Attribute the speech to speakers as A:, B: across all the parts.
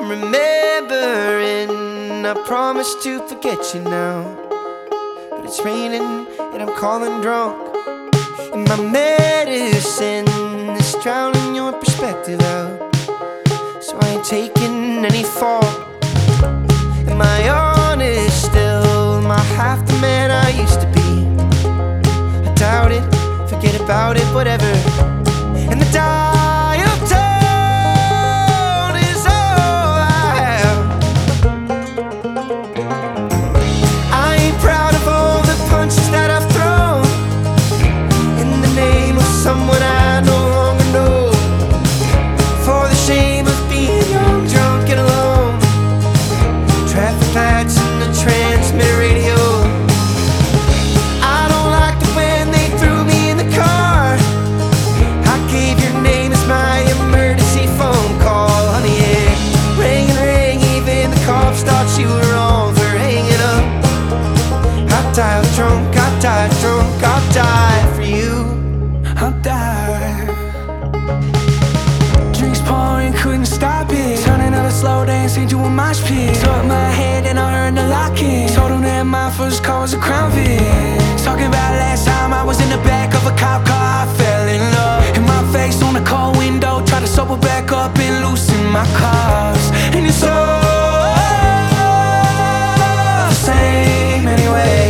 A: I'm remembering, I promise to forget you now, but it's raining and I'm calling drunk, and my medicine is drowning your perspective out, so I ain't taking any fault. Am I honest still? Am I half the man I used to be? I doubt it, forget about it, whatever. And the dial tone is all I have. I ain't proud of all the punches that I've thrown in the name of someone I no longer know, for the shame of being young, drunk and alone. Traffic lights and the transmitter radio. I don't like it when they threw me in the car. I gave your name as my emergency phone call. Honey, it rang and rang, even the cops thought you were wrong for hanging up. I died drunk, I died drunk, I'll die for you.
B: I'll die. Drinks pouring, couldn't stop it. Turning out a slow dance into a mosh pit. Took my head and I heard the lock-in. Told him that my first car was a Crown Vic. Talking about last time I was in the back of a cop car, I fell in love. And my face on the car window, tried to sober back up and loosen my cars. And it's all the same anyway.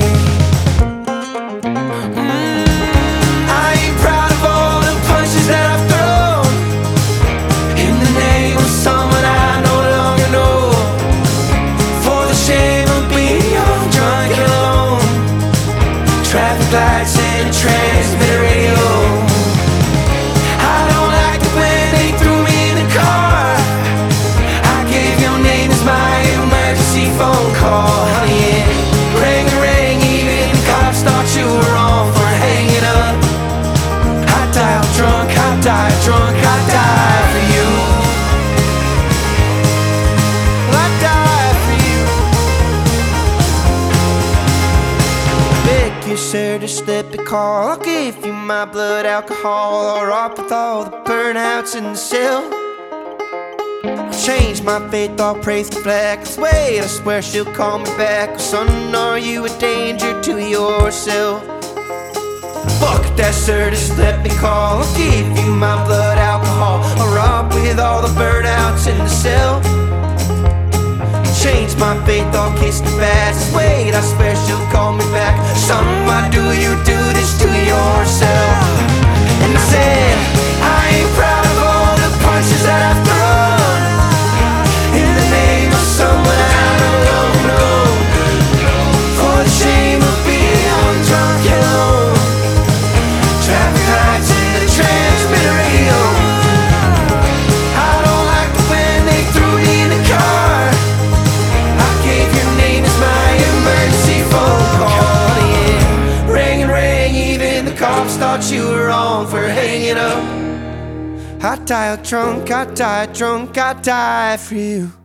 B: I ain't proud of all the punches that I've thrown in the name of someone I no longer know, for the shame of being young, drunk and alone. Traffic lights and transmitter radio. I don't like it when they threw me in the car. I gave your name as my emergency phone call. Honey, it rang and rang, even the cops thought you were wrong for hanging up. I died drunk, I died drunk, I died for you.
A: I died for you. Beg you, sir, to slip a call. I'll give you my blood alcohol, or up with all the burnouts in the cell. I'll change my faith, I'll praise the flag. Cause wait, I swear she'll call me back. Son, are you a danger to yourself? Fuck that, sir, just let me call. I'll give you my blood alcohol, or up with all the burnouts in the cell. Change my faith, I'll kiss the fast. Wait, I swear she'll call me back. Son, why do you do this to yourself? And I said, I ain't proud of all the punches that I've thrown in the name of someone I don't know, for the shame of being young, drunk and alone. Traffic lights and the transmitter radio. I don't like it when they threw me in the car. I gave your name as my emergency phone call. Yeah, rang and rang, even the cops thought you were wrong for hanging up. I died drunk, I died drunk, I died for you.